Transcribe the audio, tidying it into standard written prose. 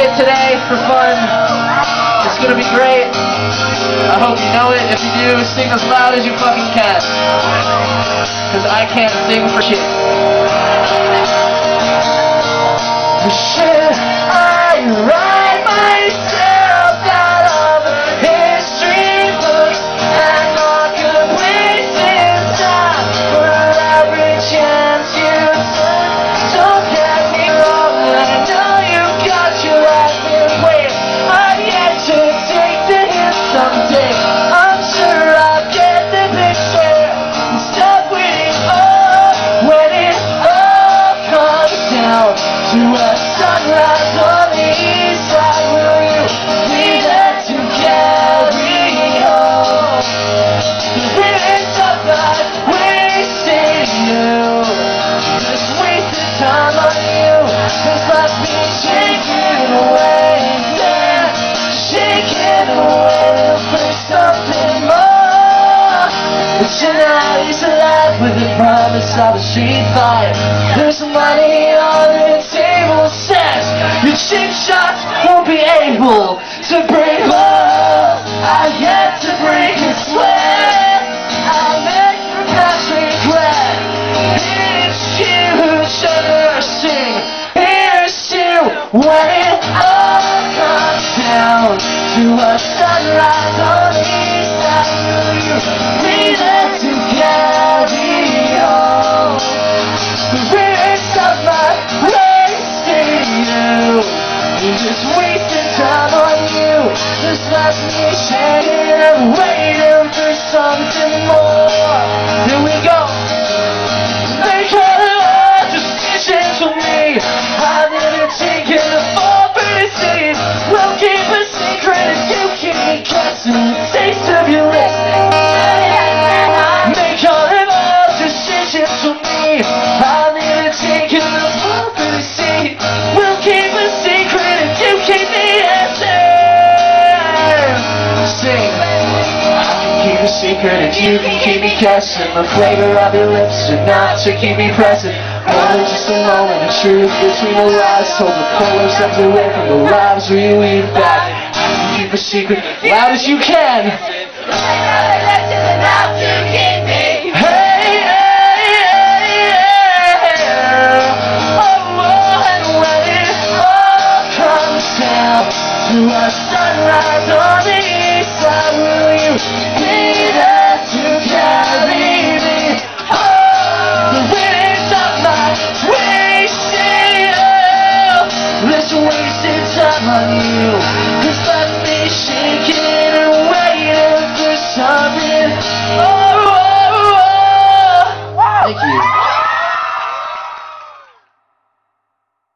it today for fun. It's gonna be great. I hope you know it. If you do, sing as loud as you fucking can. Cause I can't sing for shit. The shit I write myself out of history books and not gonna waste time for every chance you took. Don't get me wrong, I know you've got your life in wait. I've yet to take the hit someday. I'm sure I'll get the picture and stop waiting up when it all comes down to a sunrise on the east side. Will you be there to carry home? The lyrics of not wasting you, just wasted time on you. This left me shaking away, yeah, shaking away for something more. But tonight is alive with the promise of a street fight. There's money on the table, says your cheap shots won't be able to break love. I yet to break a sweat. I make your past regret. It's huge nursing. Here's to when it all comes down to a sunrise on the east side. Will you be there to carry home? The lyrics of my wasting you, just wasting time on you. This left me shaking and waiting for something more. Here we go. Make all the hard decisions for me. I never taken the fall for the seed. We'll keep a secret if you keep me guessing the taste of your lips. Make all the hard decisions for me. I never taken the fall for the seed. We'll keep a secret if you keep me guessing. Sing. Keep a secret if you can keep me guessing. The flavor of your lips enough to keep me present. More than just a moment of truth between the lies told. The polar steps away from the lives we weave back. Keep a secret loud as you can. Enough to keep me. Hey, hey, hey, hey. Oh, and when it all comes down to a sunrise on the east side, will you be there to carry me home? The lyrics of my wasting you, this wasted time on you.